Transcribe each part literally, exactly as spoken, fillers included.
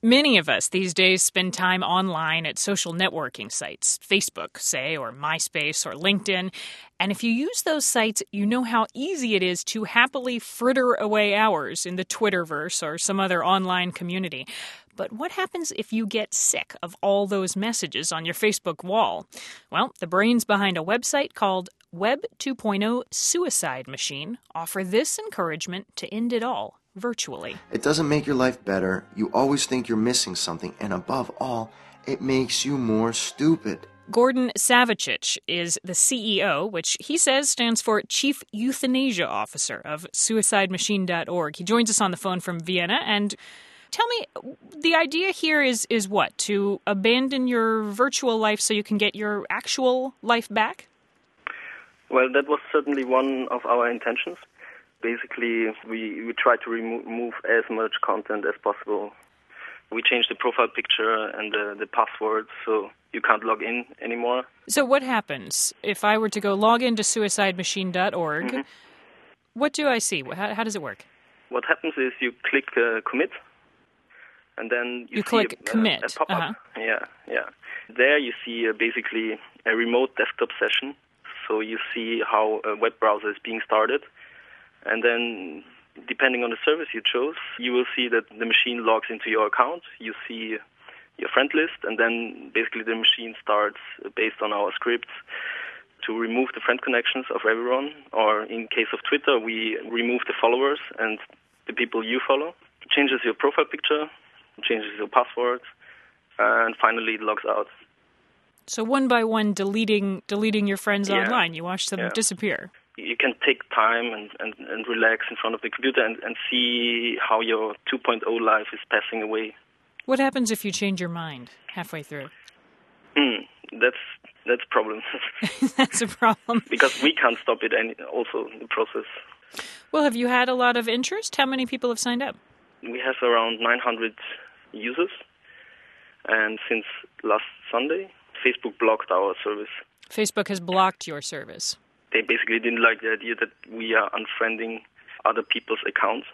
Many of us these days spend time online at social networking sites, Facebook, say, or MySpace or LinkedIn. And if you use those sites, you know how easy it is to happily fritter away hours in the Twitterverse or some other online community. But what happens if you get sick of all those messages on your Facebook wall? Well, the brains behind a website called Web two point oh Suicide Machine offer this encouragement to end it all virtually. It doesn't make your life better. You always think you're missing something. And above all, it makes you more stupid. Gordon Savicic is the C E O, which he says stands for Chief Euthanasia Officer of suicide machine dot org. He joins us on the phone from Vienna. And tell me, the idea here is, is what? To abandon your virtual life so you can get your actual life back? Well, that was certainly one of our intentions. Basically, we, we try to remove as much content as possible. We changed the profile picture and the, the password so you can't log in anymore. So what happens if I were to go log into suicide machine dot org? Mm-hmm. What do I see? How, how does it work? What happens is you click uh, commit, and then you, you see click a, commit. A, a pop-up. Uh-huh. Yeah, yeah. There you see uh, basically a remote desktop session. So you see how a web browser is being started. And then, depending on the service you chose, you will see that the machine logs into your account. You see your friend list, and then basically the machine starts, based on our scripts, to remove the friend connections of everyone. Or in case of Twitter, we remove the followers and the people you follow. It changes your profile picture, changes your password, and finally it logs out. So one by one, deleting deleting your friends yeah. online. You watch them yeah. disappear. You can take time and, and, and relax in front of the computer and, and see how your two point oh life is passing away. What happens if you change your mind halfway through? Hmm, that's that's a problem. That's a problem. Because we can't stop it any, also, the process. Well, have you had a lot of interest? How many people have signed up? We have around nine hundred users. And since last Sunday, Facebook blocked our service. Facebook has blocked your service. They basically didn't like the idea that we are unfriending other people's accounts.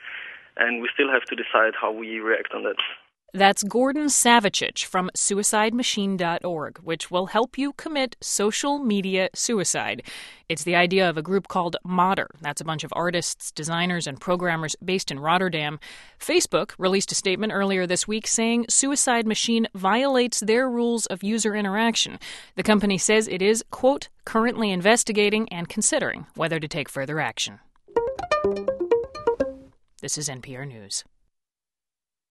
And we still have to decide how we react on that. That's Gordon Savicic from suicide machine dot org, which will help you commit social media suicide. It's the idea of a group called Modder. That's a bunch of artists, designers, and programmers based in Rotterdam. Facebook released a statement earlier this week saying Suicide Machine violates their rules of user interaction. The company says it is, quote, currently investigating and considering whether to take further action. This is N P R News.